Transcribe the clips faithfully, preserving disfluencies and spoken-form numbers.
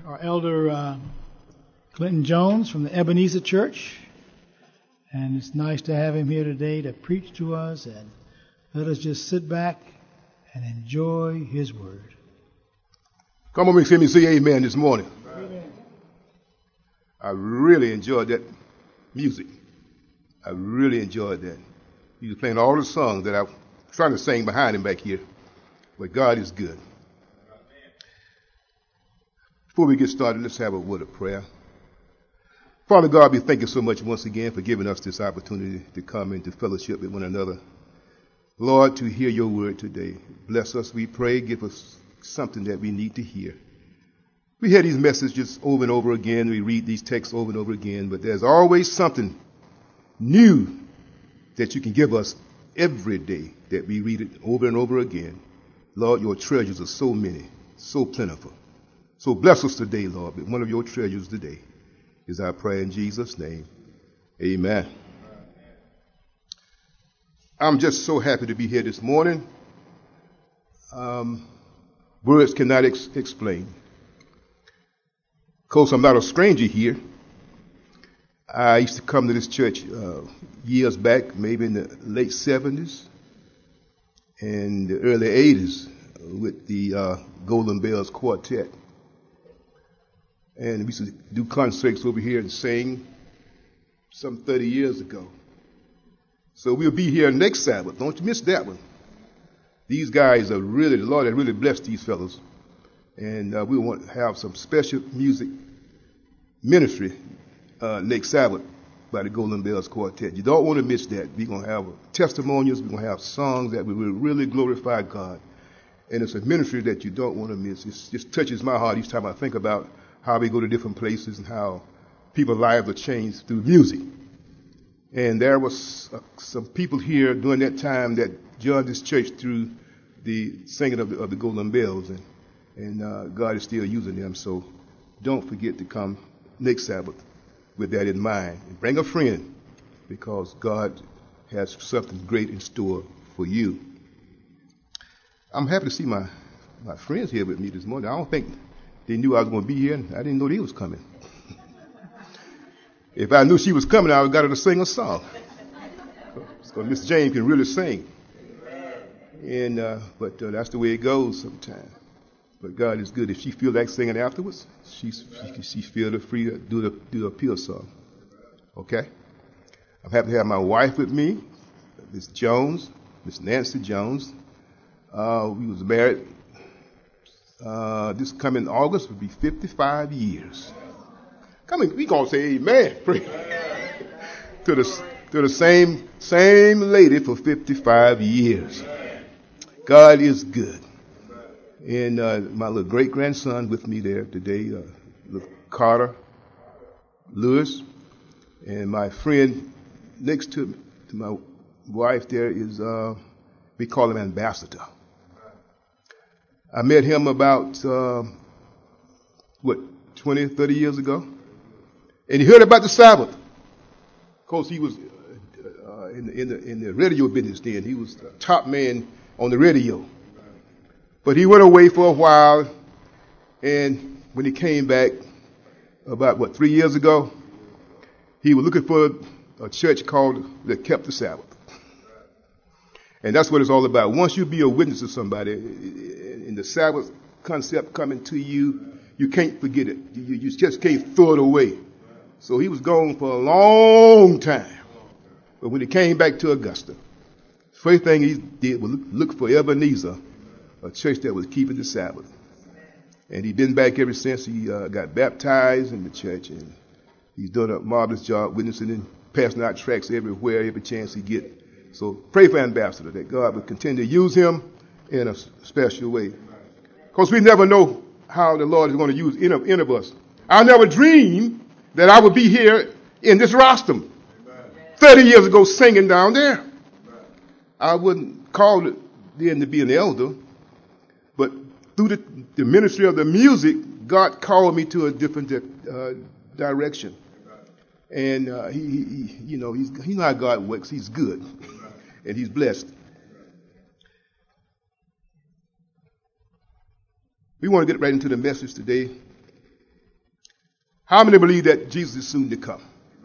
our elder uh, Clinton Jones from the Ebenezer Church. And it's nice to have him here today to preach to us, and let us just sit back and enjoy his word. Come on, make me say amen this morning. Amen. I really enjoyed that music. I really enjoyed that. He was playing all the songs that I'm trying to sing behind him back here. But God is good. Before we get started, let's have a word of prayer. Father God, we thank you so much once again for giving us this opportunity to come into fellowship with one another. Lord, to hear your word today. Bless us, we pray. Give us something that we need to hear. We hear these messages over and over again. We read these texts over and over again. But there's always something new that you can give us every day that we read it over and over again. Lord, your treasures are so many, so plentiful. So bless us today, Lord, with one of your treasures today. Is our prayer in Jesus' name. Amen. I'm just so happy to be here this morning. Um, words cannot ex- explain. Of course, I'm not a stranger here. I used to come to this church uh, years back, maybe in the late seventies and the early eighties with the uh, Golden Bells Quartet. And we used to do concerts over here and sing some thirty years ago. So we'll be here next Sabbath. Don't you miss that one. These guys are really, the Lord has really blessed these fellows. And uh, we want to have some special music ministry uh, next Sabbath by the Golden Bells Quartet. You don't want to miss that. We're going to have testimonials. We're going to have songs that will really glorify God. And it's a ministry that you don't want to miss. It just touches my heart each time I think about how we go to different places and how people's lives are changed through music. And there was uh, some people here during that time that joined this church through the singing of the, of the Golden Bells, and, and uh, God is still using them. So don't forget to come next Sabbath with that in mind. And bring a friend, because God has something great in store for you. I'm happy to see my, my friends here with me this morning. I don't think they knew I was going to be here, and I didn't know they was coming. If I knew she was coming, I would have got her to sing a song. So Miss James can really sing. And uh, but uh, that's the way it goes sometimes. But God is good. If she feels like singing afterwards, she's, she she feels free to do the do the appeal song. Okay. I'm happy to have my wife with me, Miss Jones, Miss Nancy Jones. Uh, we was married. Uh, this coming August will be fifty-five years. Coming, we gonna say amen. to the to the same same lady for fifty-five years. God is good. And uh, my little great grandson with me there today, uh, little Carter Lewis, and my friend next to to my wife there is uh, we call him Ambassador. I met him about, uh, what, twenty, thirty years ago. And he heard about the Sabbath. Of course, he was uh, in, the, in, the, in the radio business then. He was the top man on the radio. But he went away for a while. And when he came back about, what, three years ago, he was looking for a church called that kept the Sabbath. And that's what it's all about. Once you be a witness to somebody, in the Sabbath concept coming to you, you can't forget it. You, you just can't throw it away. So he was gone for a long time. But when he came back to Augusta, the first thing he did was look for Ebenezer, a church that was keeping the Sabbath. And he's been back ever since. He uh, got baptized in the church, and he's done a marvelous job witnessing and passing out tracts everywhere, every chance he gets. So pray for Ambassador that God will continue to use him in a special way. Because we never know how the Lord is going to use any of, any of us. I never dreamed that I would be here in this rostrum thirty years ago singing down there. I wouldn't call it then to be an elder, but through the, the ministry of the music, God called me to a different uh, direction. And uh, he, he, you know, he's, he know how God works. He's good. And he's blessed. We want to get right into the message today. How many believe that Jesus is soon to come?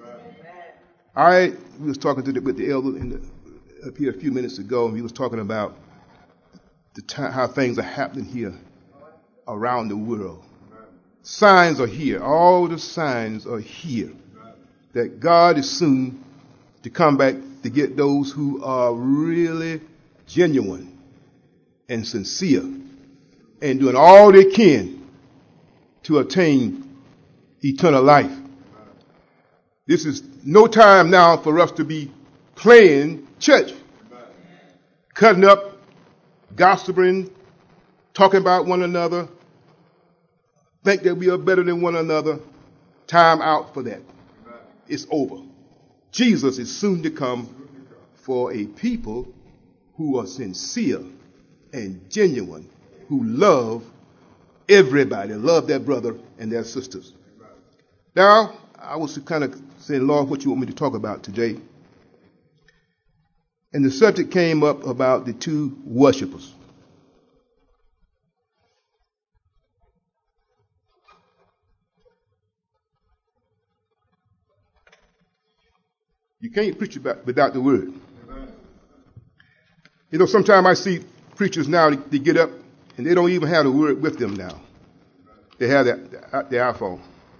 I was talking to the, with the elder in the, up here a few minutes ago, and he was talking about the time, how things are happening here around the world. Signs are here. All the signs are here that God is soon to come back to get those who are really genuine and sincere and doing all they can to attain eternal life. This is no time now for us to be playing church, cutting up, gossiping, talking about one another, think that we are better than one another. Time out for that. It's over. Jesus is soon to come for a people who are sincere and genuine, who love everybody, love their brother and their sisters. Now, I was kind of saying, Lord, what you want me to talk about today? And the subject came up about the two worshipers. You can't preach about without the word. You know, sometimes I see preachers now, they, they get up and they don't even have the word with them now. They have their, their iPhone.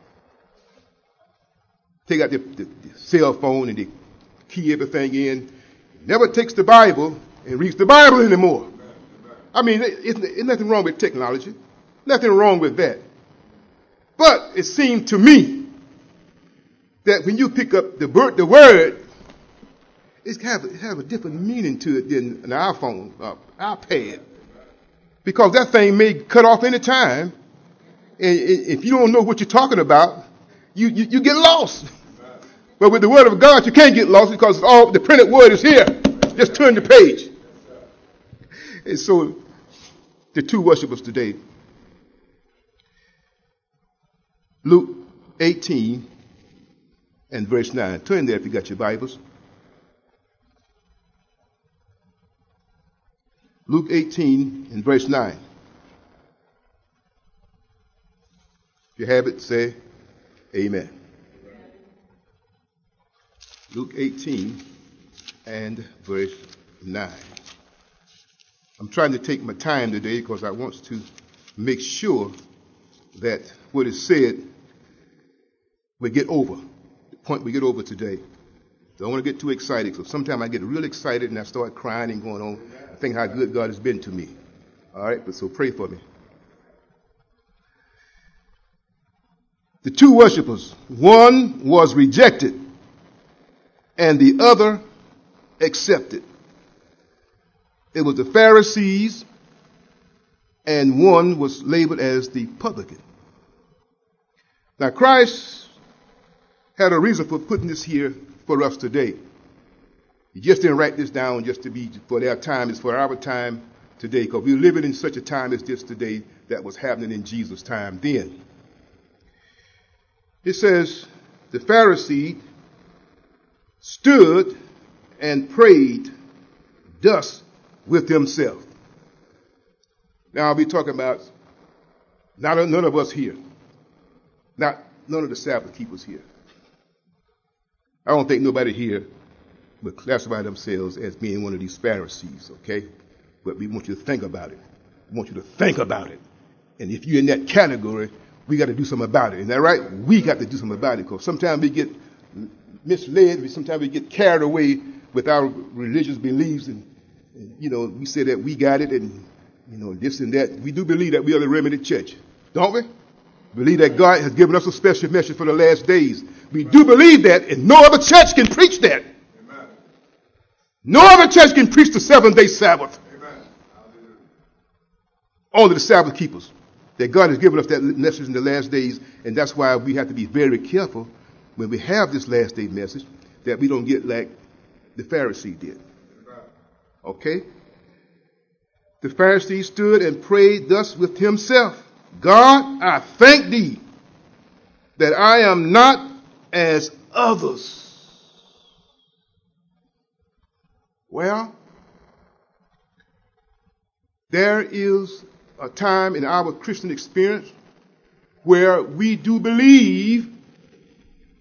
Take out the, the, the cell phone and they key everything in. Never takes the Bible and reads the Bible anymore. I mean, there's nothing wrong with technology. Nothing wrong with that. But it seemed to me that when you pick up the, the word, it have, it have a different meaning to it than an iPhone, uh, iPad. Because that thing may cut off any time. And if you don't know what you're talking about, you, you, you get lost. But with the word of God, you can't get lost because all the printed word is here. Just turn the page. And so the two worshipers today, Luke eighteen and verse nine. Turn there if you got your Bibles. Luke eighteen and verse nine. If you have it, say amen. Luke eighteen and verse nine. I'm trying to take my time today because I want to make sure that what is said we get over. The point we get over today. Don't want to get too excited. So sometimes I get real excited and I start crying and going on. I think how good God has been to me. All right, but so pray for me. The two worshipers, one was rejected and the other accepted. It was the Pharisees, and one was labeled as the publican. Now, Christ had a reason for putting this here for us today. He just didn't write this down just to be for their time. It's for our time today, because we're living in such a time as this today that was happening in Jesus' time then. It says, the Pharisee stood and prayed thus with himself. Now I'll be talking about not none of us here, not none of the Sabbath keepers here. I don't think nobody here would classify themselves as being one of these Pharisees, okay? But we want you to think about it. We want you to think about it. And if you're in that category, we got to do something about it. Isn't that right? We got to do something about it, because sometimes we get misled. Sometimes we get carried away with our religious beliefs, and, and you know, we say that we got it, and you know, this and that. We do believe that we are the remnant church, don't we? Believe that God has given us a special message for the last days. We do believe that, and no other church can preach that. Amen. No other church can preach the seventh-day Sabbath. Amen. Only the Sabbath keepers. That God has given us that message in the last days, and that's why we have to be very careful when we have this last day message, that we don't get like the Pharisee did. Okay? The Pharisee stood and prayed thus with himself, God, I thank thee that I am not as others. Well, there is a time in our Christian experience where we do believe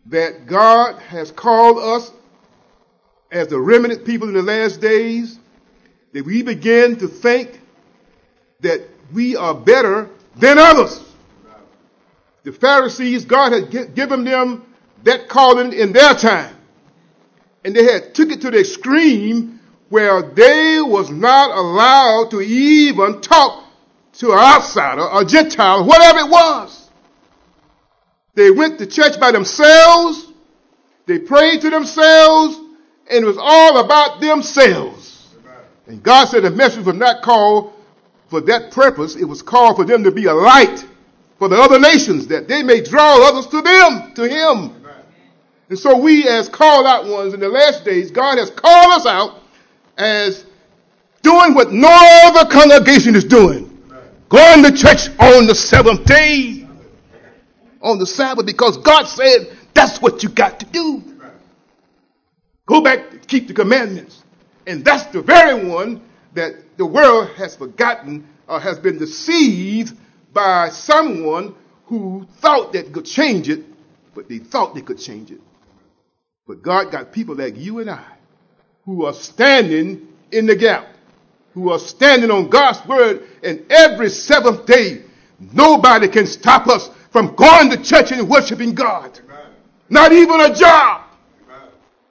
that God has called us as the remnant people in the last days, that we begin to think that we are better than others. The Pharisees, God had given them that calling in their time. And they had took it to the extreme where they was not allowed to even talk to an outsider, a Gentile, whatever it was. They went to church by themselves. They prayed to themselves. And it was all about themselves. And God said the message was not called for that purpose. It was called for them to be a light for the other nations, that they may draw others to them, to him. Amen. And so we as called out ones in the last days, God has called us out as doing what no other congregation is doing. Amen. Going to church on the seventh day, on the Sabbath, because God said that's what you got to do. Amen. Go back to keep the commandments. And that's the very one that the world has forgotten or has been deceived by someone who thought that could change it, but they thought they could change it. But God got people like you and I who are standing in the gap, who are standing on God's word, and every seventh day, nobody can stop us from going to church and worshiping God. Amen. Not even a job. Amen.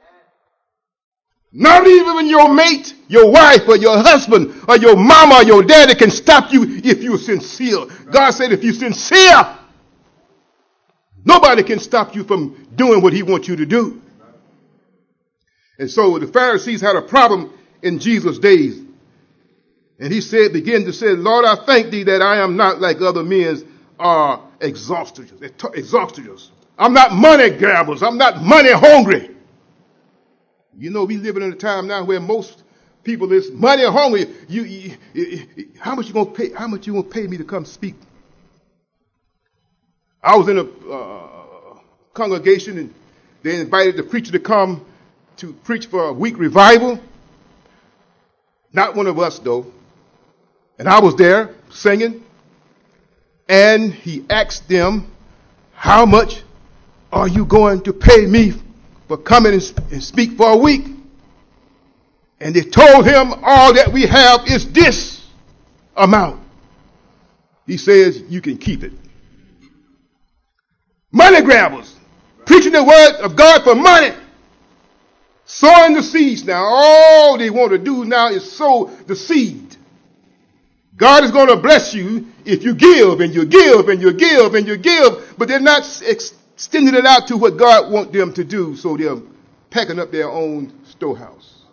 Not even your mate, your wife, or your husband, or your mama, or your daddy can stop you if you're sincere. God said if you're sincere, nobody can stop you from doing what he wants you to do. And so the Pharisees had a problem in Jesus' days. And he said, begin to say, Lord, I thank thee that I am not like other men are exhausted. exhausted. I'm not money grabbers. I'm not money hungry. You know, we living in a time now where most people is money hungry. You, you, you, how much you gonna pay? How much you gonna pay me to come speak? I was in a uh, congregation and they invited the preacher to come to preach for a week revival. Not one of us though. And I was there singing. And he asked them, how much are you going to pay me for coming and, sp- and speak for a week? And they told him, all that we have is this amount. He says, you can keep it. Money grabbers, preaching the word of God for money. Sowing the seeds now. All they want to do now is sow the seed. God is going to bless you if you give and you give and you give and you give, but they're not ex- extending it out to what God wants them to do, so they're packing up their own storehouse.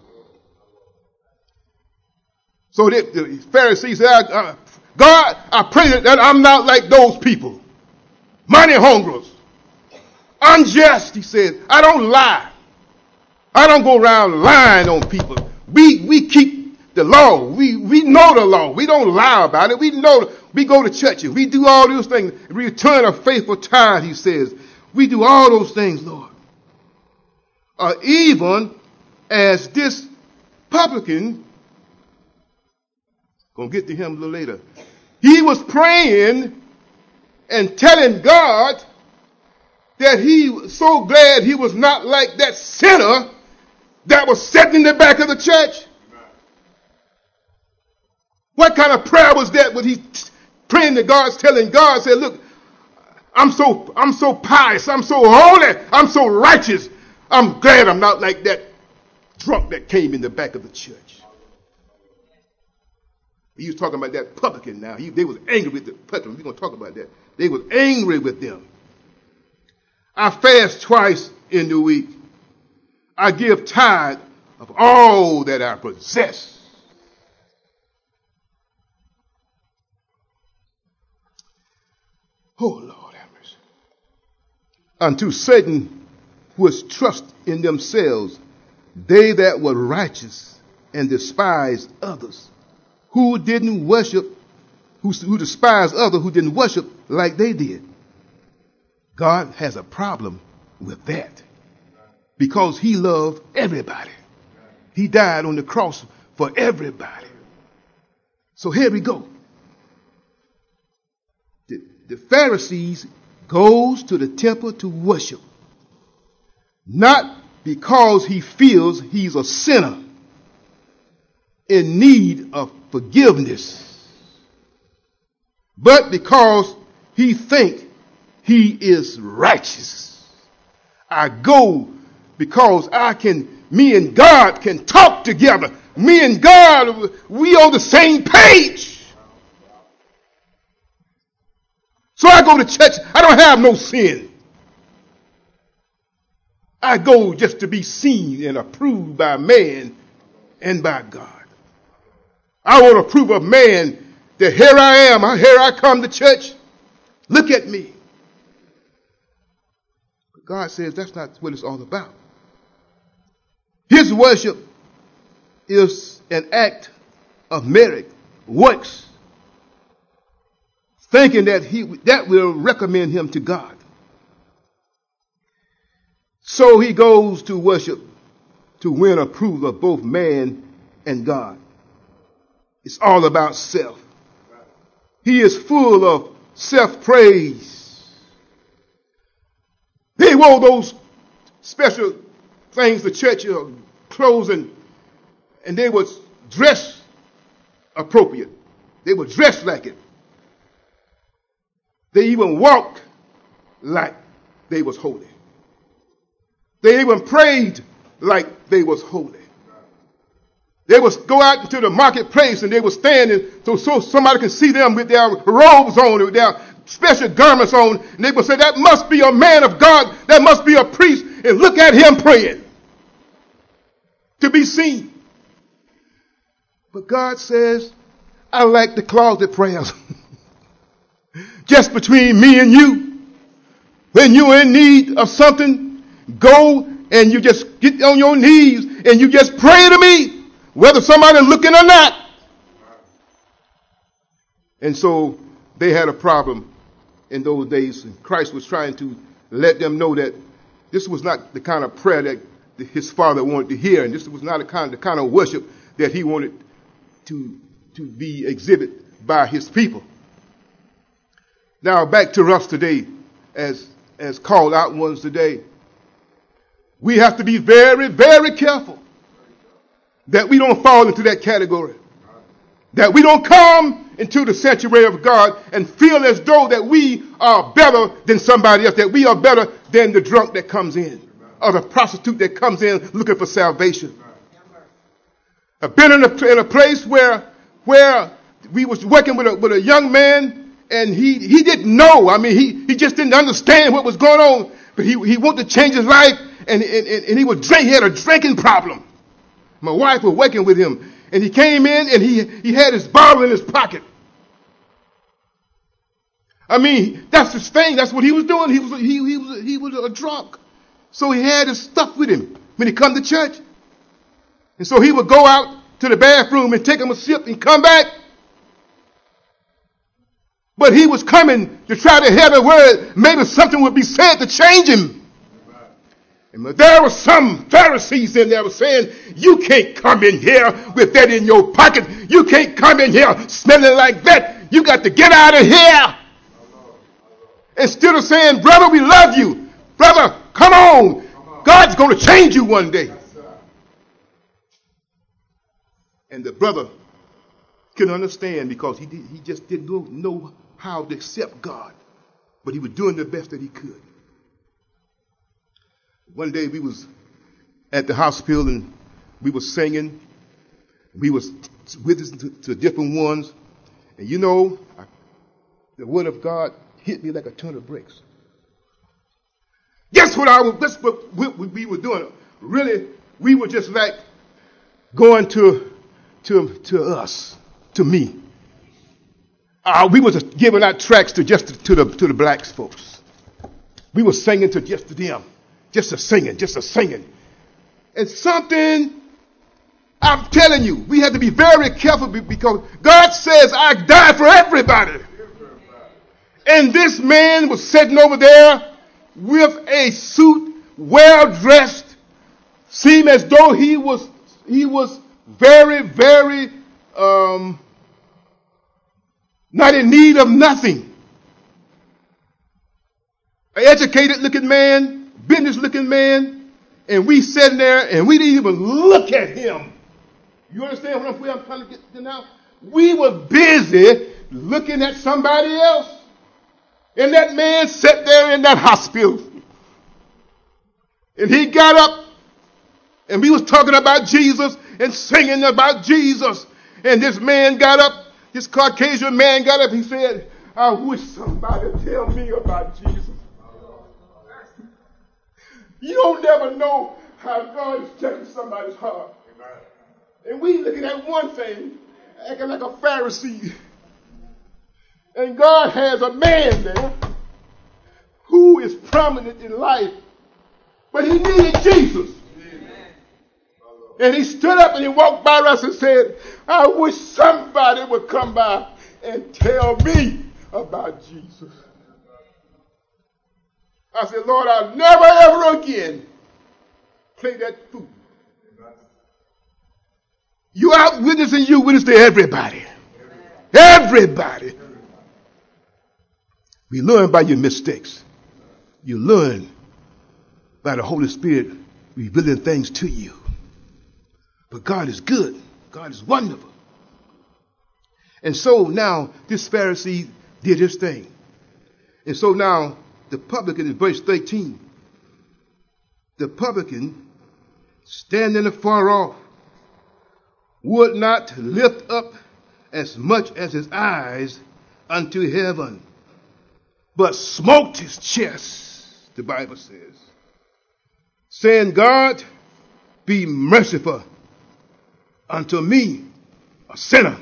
So they, the Pharisees said, uh, God, I pray that I'm not like those people. Money hungers. Unjust, he said. I don't lie. I don't go around lying on people. We we keep the law. We we know the law. We don't lie about it. We know. We go to churches. We do all those things. We return a faithful tithe, he says. We do all those things, Lord. Uh, even as this publican, gonna get to him a little later. He was praying and telling God that he was so glad he was not like that sinner that was sitting in the back of the church. What kind of prayer was that when he praying to God, telling God, said, look, I'm so, I'm so pious, I'm so holy, I'm so righteous. I'm glad I'm not like that drunk that came in the back of the church. He was talking about that publican now. He, they was angry with the publican. We're going to talk about that. They was angry with them. I fast twice in the week. I give tithe of all that I possess. Oh, Lord have mercy. Unto Satan was trust in themselves, they that were righteous and despised others, who didn't worship, who, who despised others who didn't worship like they did. God has a problem with that because he loved everybody. He died on the cross for everybody. So here we go. The, the Pharisees goes to the temple to worship. not because he feels he's a sinner in need of forgiveness, but because he thinks he is righteous. I go because I can, me and God can talk together. Me and God, we on the same page. So I go to church. I don't have no sin. I go just to be seen and approved by man and by God. I want to prove of man that here I am. Here I come to church. Look at me. But God says that's not what it's all about. His worship is an act of merit, works, thinking that he that will recommend him to God. So he goes to worship to win approval of both man and God. It's all about self. He is full of self-praise. They wore those special things, the church uh, clothes, and, and they were dressed appropriate. They were dressed like it. They even walked like they was holy. They even prayed like they was holy. They would go out into the marketplace and they would stand and so, so somebody can see them with their robes on, with their special garments on, and they would say, that must be a man of God, that must be a priest, and look at him praying to be seen. But God says, I like the closet prayers. Just between me and you. When you're in need of something, go and you just get on your knees and you just pray to me, whether somebody's looking or not. And so they had a problem in those days. And Christ was trying to let them know that this was not the kind of prayer that his Father wanted to hear, and this was not the kind, the kind of worship that he wanted to, to be exhibited by his people. Now back to us today, as, as called out ones today. We have to be very, very careful that we don't fall into that category. That we don't come into the sanctuary of God and feel as though that we are better than somebody else, that we are better than the drunk that comes in, or the prostitute that comes in looking for salvation. I've been in a, in a place where, where we was working with a, with a young man, and he, he didn't know. I mean, he, he just didn't understand what was going on, but he, he wanted to change his life, and, and, and he would drink. He had a drinking problem. My wife was working with him, and he came in and he, he had his bottle in his pocket. I mean, that's his thing. That's what he was doing. He was, he, he was, he was a drunk. So he had his stuff with him when he come to church. And so he would go out to the bathroom and take him a sip and come back. But he was coming to try to have a word. Maybe something would be said to change him. And there were some Pharisees in there were saying, you can't come in here with that in your pocket. You can't come in here smelling like that. You got to get out of here. Instead of saying, brother, we love you. Brother, come on. God's going to change you one day. And the brother couldn't understand because he, did, he just didn't know how to accept God. But he was doing the best that he could. One day we was at the hospital and we was singing. We was witnessing to, to different ones. And you know, I, the word of God hit me like a ton of bricks. Guess what I was, that's what we, we were doing. Really, we were just like going to, to, to us, to me. Uh, we were just giving out tracts to just to the, to the black folks. We were singing to just to them. Just a singing, just a singing. And something, I'm telling you, we have to be very careful because God says, I died for everybody. And this man was sitting over there with a suit, well dressed, seemed as though he was, he was very, very, um, not in need of nothing. An educated looking man, business looking man, and we sitting there and we didn't even look at him. You understand what I'm, where I'm trying to get to now? We were busy looking at somebody else. And that man sat there in that hospital. And he got up and we was talking about Jesus and singing about Jesus. And this man got up, this Caucasian man got up, he said, I wish somebody would tell me about Jesus. You don't never know how God is touching somebody's heart. And we looking at one thing, acting like a Pharisee. And God has a man there who is prominent in life, but he needed Jesus. And he stood up and he walked by us and said, I wish somebody would come by and tell me about Jesus. I said, Lord, I'll never ever again play that fool. You out witnessing, you witness to everybody. Everybody. We learn by your mistakes. You learn by the Holy Spirit revealing things to you. But God is good. God is wonderful. And so now this Pharisee did his thing. And so now the publican in verse thirteen. The publican, standing afar off, would not lift up as much as his eyes unto heaven, but smote his chest, the Bible says, saying, God, be merciful unto me, a sinner.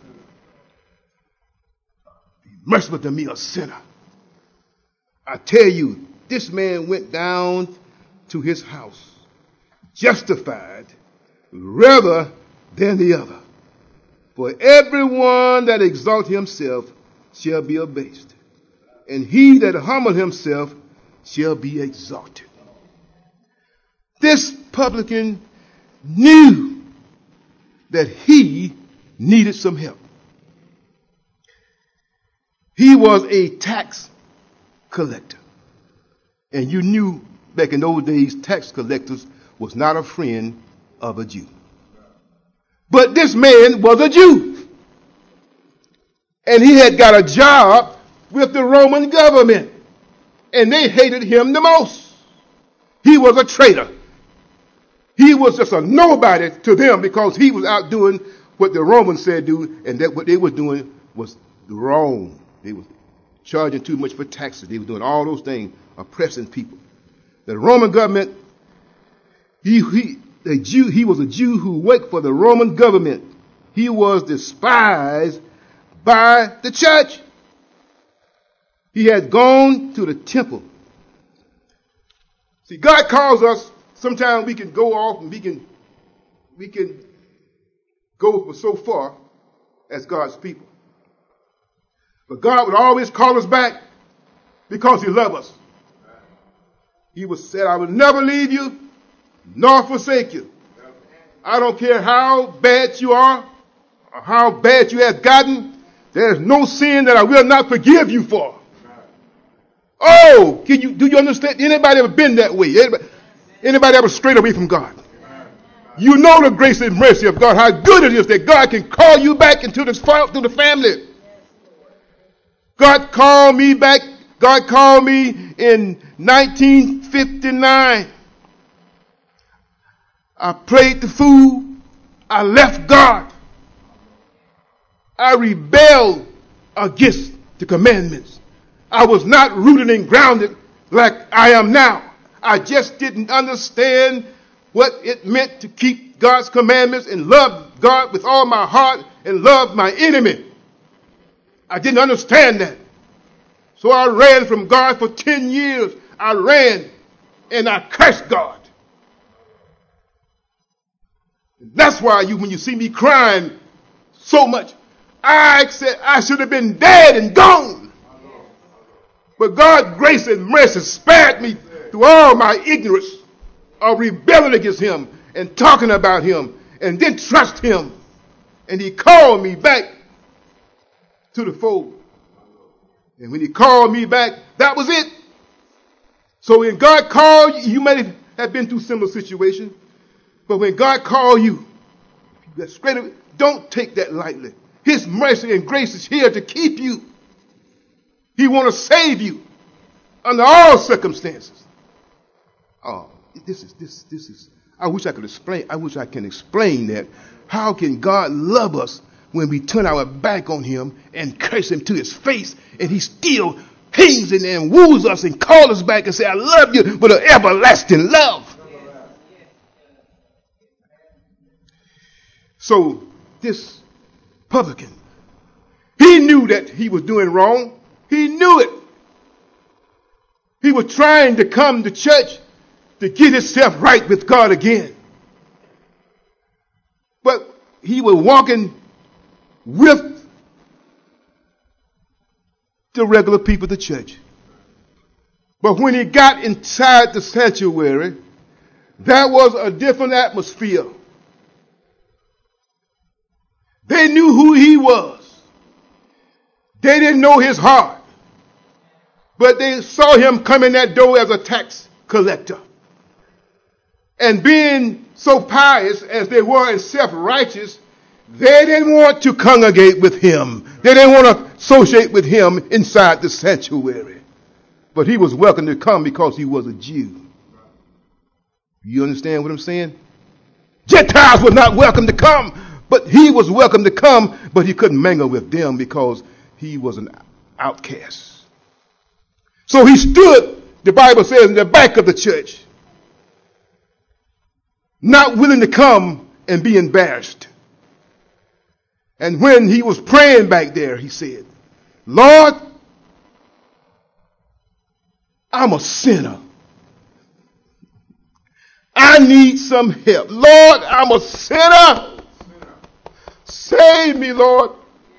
Be merciful to me, a sinner. I tell you, this man went down to his house justified rather than the other. For everyone that exalts himself shall be abased, and he that humble himself shall be exalted. This publican knew that he needed some help. He was a tax collector. And you knew back in those days, tax collectors was not a friend of a Jew. But this man was a Jew. And he had got a job with the Roman government. And they hated him the most. He was a traitor. He was just a nobody to them because he was out doing what the Romans said do, and that what they were doing was wrong. They were charging too much for taxes. They were doing all those things, oppressing people. The Roman government, he, he, a Jew, he was a Jew who worked for the Roman government. He was despised by the church. He had gone to the temple. See, God calls us. Sometimes we can go off and we can, we can go for so far as God's people. But God would always call us back because he loves us. He was said, I will never leave you nor forsake you. I don't care how bad you are or how bad you have gotten. There is no sin that I will not forgive you for. Oh, can you, do you understand? Anybody ever been that way? Anybody, anybody ever strayed away from God? You know the grace and mercy of God, how good it is that God can call you back into this, to the family. God called me back. God called me in nineteen fifty-nine. I played the fool. I left God. I rebelled against the commandments. I was not rooted and grounded like I am now. I just didn't understand what it meant to keep God's commandments and love God with all my heart and love my enemy. I didn't understand that. So I ran from God for ten years. I ran and I cursed God. That's why you, when you see me crying so much, I said I should have been dead and gone. But God's grace and mercy spared me through all my ignorance of rebelling against him and talking about him and didn't trust him. And he called me back to the fold. And when he called me back, that was it. So when God called you, you may have been through similar situations. But when God calls you, that's straight, don't take that lightly. His mercy and grace is here to keep you. He wants to save you under all circumstances. Oh, this is, this, this is, I wish I could explain, I wish I can explain that. How can God love us when we turn our back on him and curse him to his face, and he still hangs in there and woos us and calls us back and say, I love you with an everlasting love. So this publican, he knew that he was doing wrong. He knew it. He was trying to come to church to get himself right with God again. But he was walking with the regular people of the church. But when he got inside the sanctuary, there was a different atmosphere. They knew who he was. They didn't know his heart. But they saw him come in that door as a tax collector. And being so pious as they were and self-righteous, they didn't want to congregate with him. They didn't want to associate with him inside the sanctuary. But he was welcome to come because he was a Jew. You understand what I'm saying? Gentiles were not welcome to come, but he was welcome to come, but he couldn't mingle with them because he was an outcast. So he stood, the Bible says, in the back of the church, not willing to come and be embarrassed. And when he was praying back there, he said, Lord, I'm a sinner. I need some help. Lord, I'm a sinner. Save me, Lord.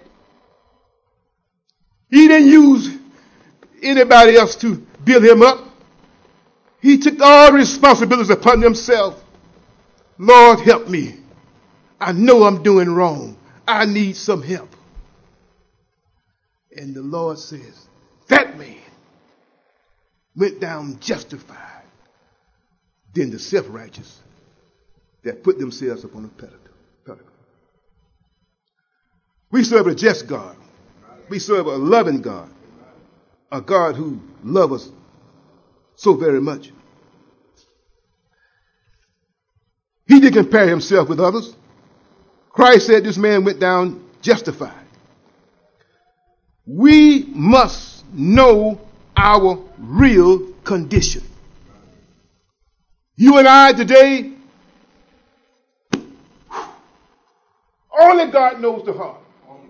He didn't use anybody else to build him up. He took all the responsibilities upon himself. Lord, help me. I know I'm doing wrong. I need some help. And the Lord says, that man went down justified than the self-righteous that put themselves upon a pedestal. We serve a just God. We serve a loving God. A God who loves us so very much. He didn't compare himself with others. Christ said this man went down justified. We must know our real condition. You and I today, only God knows the heart.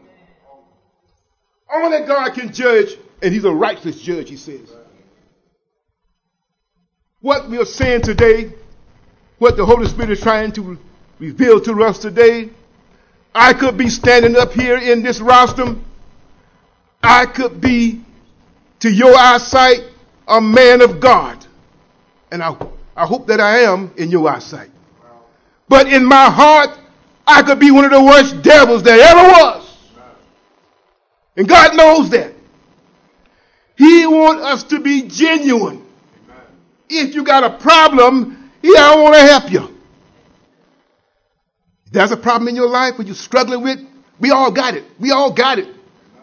Only God can judge, and he's a righteous judge, he says. What we are saying today, what the Holy Spirit is trying to reveal to us today, I could be standing up here in this rostrum. I could be, to your eyesight, a man of God. And I, I hope that I am in your eyesight. But in my heart, I could be one of the worst devils there ever was. And God knows that. He wants us to be genuine. If you got a problem, He don't want to help you. If there's a problem in your life that you're struggling with, we all got it. We all got it.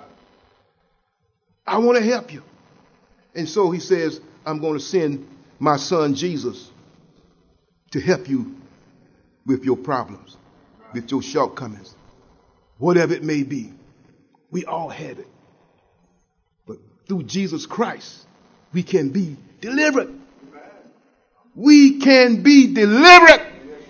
I want to help you. And so He says, I'm going to send my son Jesus to help you with your problems, with your shortcomings, whatever it may be. We all have it. But through Jesus Christ, we can be delivered. We can be delivered.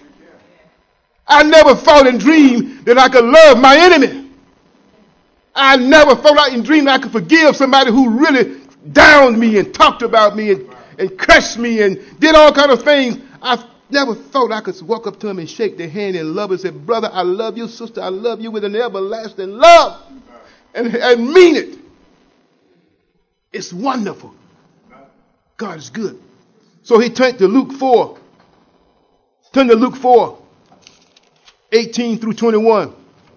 I never thought and dreamed that I could love my enemy. I never thought I in dream I could forgive somebody who really downed me and talked about me and, and cursed me and did all kind of things. I never thought I could walk up to him and shake their hand and love and say, brother, I love you. Sister, I love you with an everlasting love. And I mean it. It's wonderful. God is good. So he turned to Luke four. Turn to Luke four, eighteen through twenty-one.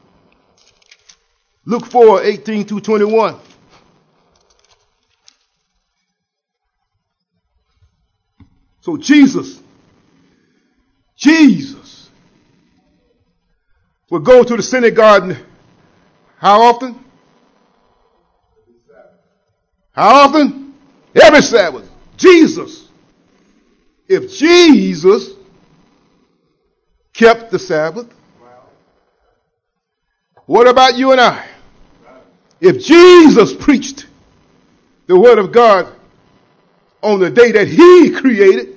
Luke four, eighteen through twenty-one. So Jesus would go to the synagogue how often? How often? Every Sabbath. Jesus. If Jesus kept the Sabbath, what about you and I? If Jesus preached the Word of God on the day that He created,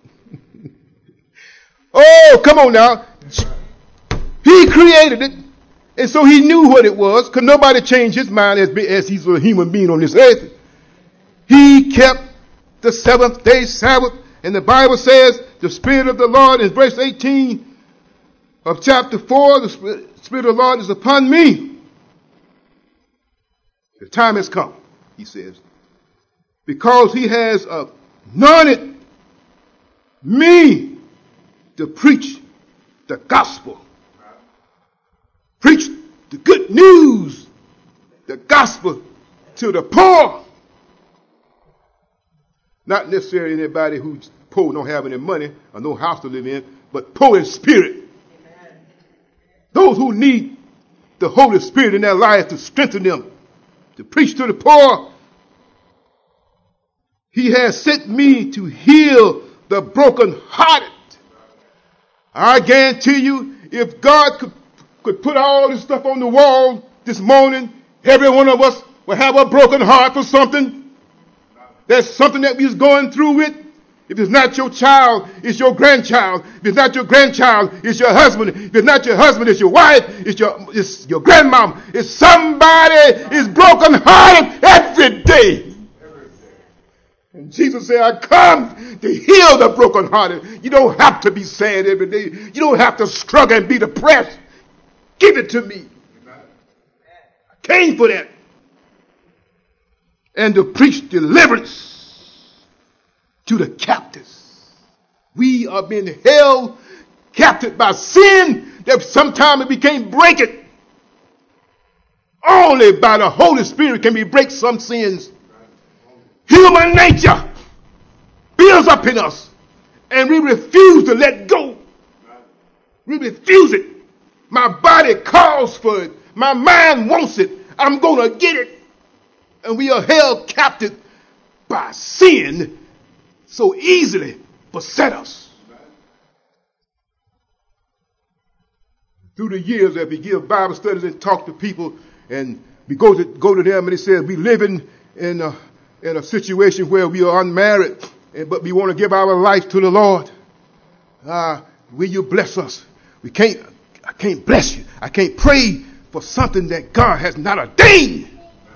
oh, come on now. He created it, and so He knew what it was, because nobody changed His mind as, as He's a human being on this earth. He kept the seventh day Sabbath, and the Bible says the Spirit of the Lord, in verse eighteen of chapter four, the Spirit of the Lord is upon me. The time has come, He says, because He has anointed me to preach the gospel. Preach the good news, the gospel to the poor. Not necessarily anybody who's poor, don't have any money or no house to live in, but poor in spirit. Amen. Those who need the Holy Spirit in their life to strengthen them, to preach to the poor. He has sent me to heal the brokenhearted. I guarantee you, if God could, could put all this stuff on the wall this morning, every one of us will have a broken heart for something. There's something that we're going through with. If it's not your child, it's your grandchild. If it's not your grandchild, it's your husband. If it's not your husband, it's your wife. It's your, it's your grandmom. It's somebody is brokenhearted every day. And Jesus said, I come to heal the brokenhearted. You don't have to be sad every day. You don't have to struggle and be depressed. Give it to me. I came for that. And to preach deliverance to the captives. We are being held captive by sin that sometimes we can't break it. Only by the Holy Spirit can we break some sins. Human nature builds up in us and we refuse to let go. We refuse it. My body calls for it. My mind wants it. I'm going to get it. And we are held captive by sin so easily beset us. Through the years, as we give Bible studies and talk to people, and we go to go to them, and they say we live in in a, in a situation where we are unmarried, but we want to give our life to the Lord. Ah, uh, will you bless us? We can't. I can't bless you. I can't pray for something that God has not ordained.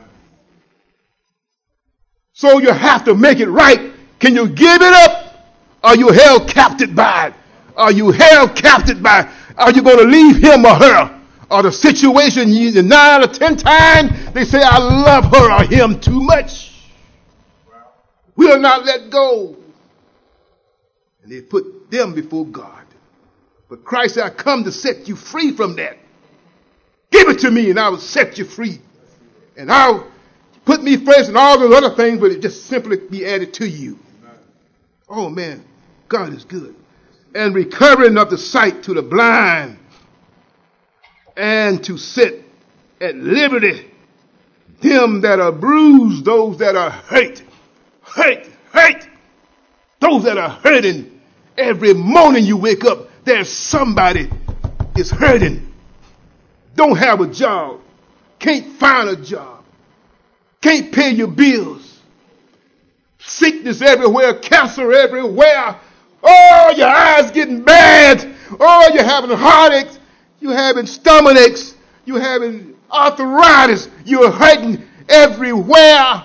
So you have to make it right. Can you give it up? Are you held captive by it? Are you held captive by it? Are you going to leave him or her? Or the situation, you, nine or ten times, they say, I love her or him too much. We'll not let go. And they put them before God. But Christ said, I come to set you free from that. Give it to me and I will set you free. And I'll put me first and all those other things, but it just simply be added to you. Oh man, God is good. And recovering of the sight to the blind, and to set at liberty them that are bruised, those that are hurt, hurt, hurt, those that are hurting. Every morning you wake up, there's somebody is hurting. Don't have a job, can't find a job. Can't pay your bills. Sickness everywhere, cancer everywhere. Oh, your eyes getting bad. Oh, you're having heartaches. You're having stomach aches. You're having arthritis. You're hurting everywhere.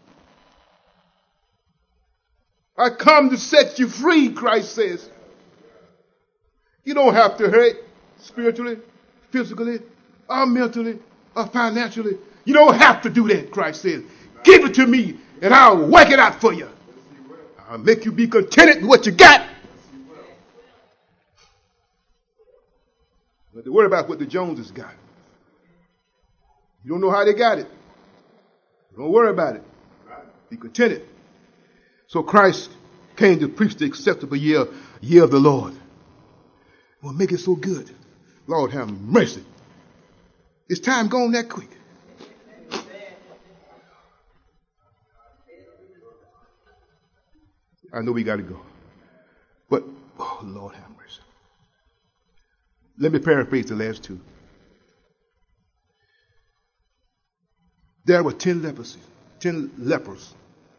I come to set you free, Christ says. You don't have to hurt spiritually, physically, or mentally, or financially. You don't have to do that, Christ says. Give it to me and I'll work it out for you. I'll make you be contented with what you got. But to worry about what the Joneses got. You don't know how they got it. Don't worry about it. Be contented. So Christ came to preach the acceptable year, year of the Lord. Well, make it so good. Lord have mercy. Is time gone that quick? I know we got to go. But, oh, Lord have mercy. Let me paraphrase the last two. There were ten leprosy, ten lepers.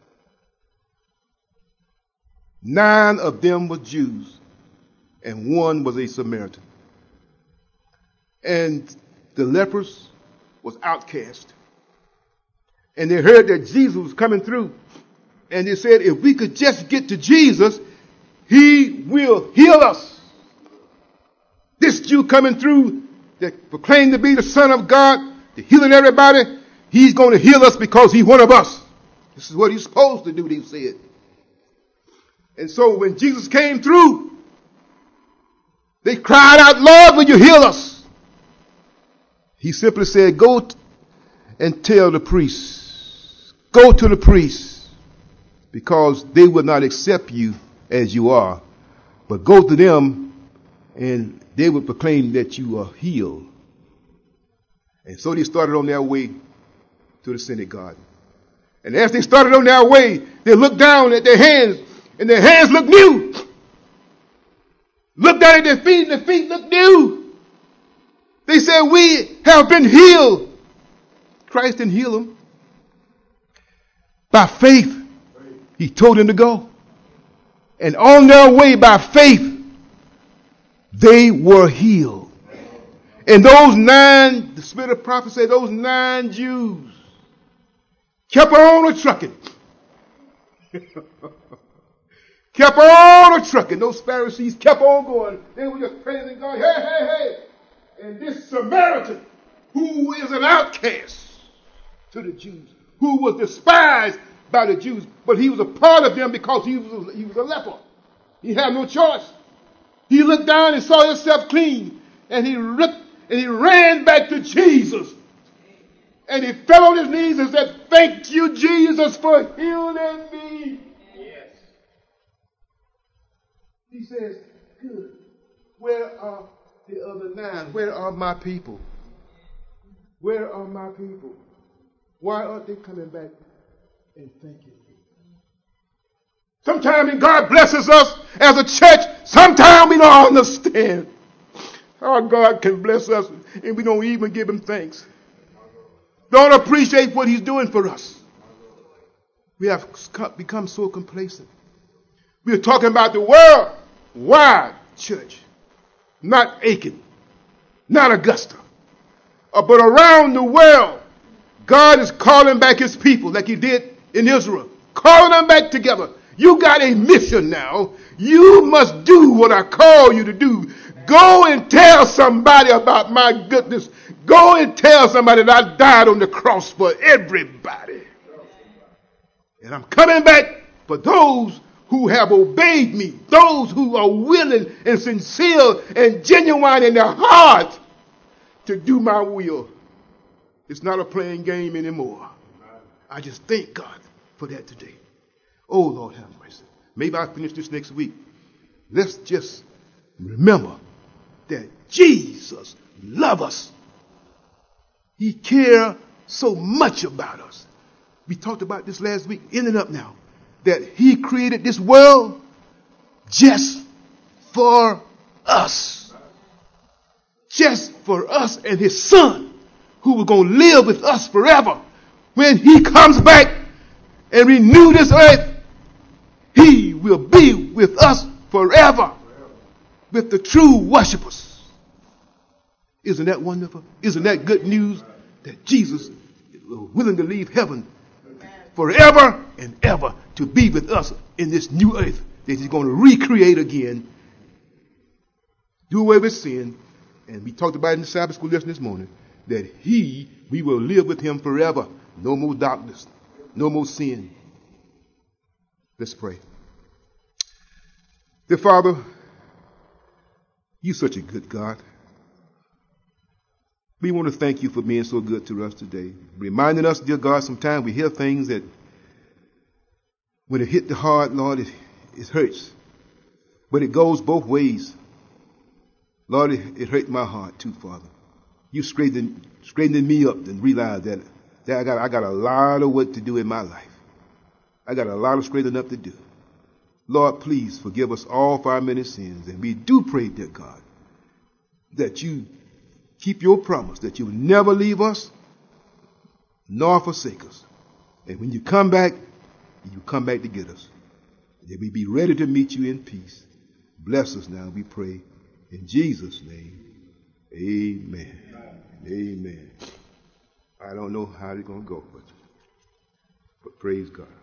Nine of them were Jews, and one was a Samaritan. And the lepers was outcast. And they heard that Jesus was coming through. And they said, if we could just get to Jesus, he will heal us. This Jew coming through that proclaimed to be the Son of God, the healing everybody, he's going to heal us because he's one of us. This is what he's supposed to do, they said. And so when Jesus came through, they cried out, Lord, will you heal us? He simply said, go t- and tell the priests. Go to the priests, because they will not accept you as you are. But go to them and they will proclaim that you are healed. And so they started on their way to the synagogue. And as they started on their way, they looked down at their hands, and their hands looked new. Looked down at their feet, and their feet looked new. They said, we have been healed. Christ didn't heal them. By faith, he told them to go. And on their way by faith, they were healed. And those nine, the spirit of prophecy said, those nine Jews kept on a trucking. Kept on a trucking. Those Pharisees kept on going. They were just praising God. Hey, hey, hey. And this Samaritan, who is an outcast to the Jews, who was despised by the Jews, but he was a part of them because he was a, he was a leper. He had no choice. He looked down and saw himself clean, and he looked and he ran back to Jesus. And he fell on his knees and said, thank you, Jesus, for healing me. Yes. He says, good. Where are the other nine? Where are my people? Where are my people? Why aren't they coming back and thanking me? Sometimes when God blesses us as a church, sometimes we don't understand how God can bless us and we don't even give him thanks. Don't appreciate what he's doing for us. We have become so complacent. We are talking about the worldwide church, not Aiken, not Augusta, uh, but around the world. God is calling back his people like he did in Israel, calling them back together. You got a mission now. You must do what I call you to do. Go and tell somebody about my goodness. Go and tell somebody that I died on the cross for everybody. And I'm coming back for those who have obeyed me, those who are willing and sincere and genuine in their heart to do my will. It's not a playing game anymore. I just thank God for that today. Oh, Lord have mercy. Maybe I'll finish this next week. Let's just remember that Jesus loves us. He cares so much about us. We talked about this last week, ending up now, that he created this world just for us. Just for us and his son, who was going to live with us forever. When he comes back and renew this earth, he will be with us forever, with the true worshipers. Isn't that wonderful? Isn't that good news that Jesus is willing to leave heaven forever and ever to be with us in this new earth that he's going to recreate again, do away with sin. And we talked about it in the Sabbath school lesson this morning, that he, we will live with him forever. No more darkness, no more sin. Let's pray. Dear Father, you're such a good God. We want to thank you for being so good to us today. Reminding us, dear God, sometimes we hear things that when it hit the heart, Lord, it, it hurts. But it goes both ways. Lord, it, it hurt my heart too, Father. You straightened, straightened me up and realized that, that I got, I got a lot of work to do in my life. I got a lot of straightening up to do. Lord, please forgive us all for our many sins. And we do pray, dear God, that you keep your promise, that you will never leave us nor forsake us. And when you come back, you come back to get us. That we be ready to meet you in peace. Bless us now, we pray. In Jesus' name, amen. Amen. I don't know how it's going to go, but, but praise God.